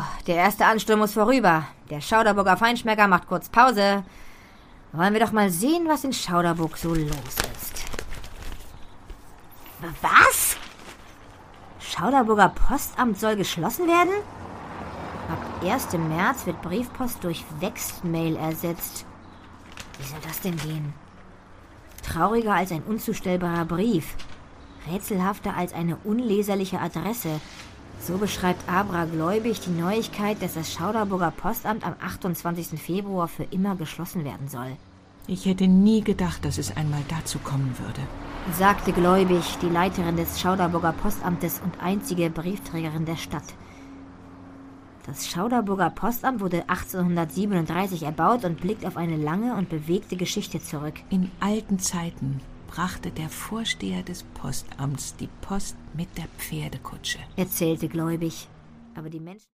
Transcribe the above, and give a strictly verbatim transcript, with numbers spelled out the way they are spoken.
der erste Ansturm muss vorüber. Der Schauderburger Feinschmecker macht kurz Pause. Wollen wir doch mal sehen, was in Schauderburg so los ist. Was? Schauderburger Postamt soll geschlossen werden? Ab ersten März wird Briefpost durch Wexmail ersetzt. Wie soll das denn gehen? Trauriger als ein unzustellbarer Brief. Rätselhafter als eine unleserliche Adresse. So beschreibt Abra Gläubig die Neuigkeit, dass das Schauderburger Postamt am achtundzwanzigsten Februar für immer geschlossen werden soll. Ich hätte nie gedacht, dass es einmal dazu kommen würde, sagte Gläubig, die Leiterin des Schauderburger Postamtes und einzige Briefträgerin der Stadt. Das Schauderburger Postamt wurde achtzehnhundertsiebenunddreißig erbaut und blickt auf eine lange und bewegte Geschichte zurück. In alten Zeiten brachte der Vorsteher des Postamts die Post mit der Pferdekutsche, erzählte Gläubig. Aber die Menschen